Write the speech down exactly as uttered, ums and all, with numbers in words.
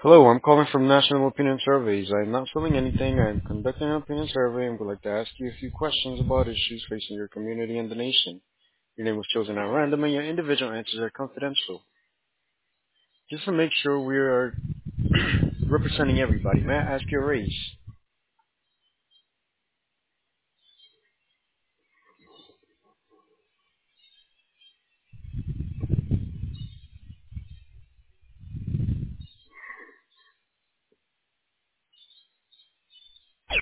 Hello, I'm calling from National Opinion Surveys. I'm not selling anything. I'm conducting an opinion survey and would like to ask you a few questions about issues facing your community and the nation. Your name was chosen at random and your individual answers are confidential. Just to make sure we are representing everybody, may I ask your race?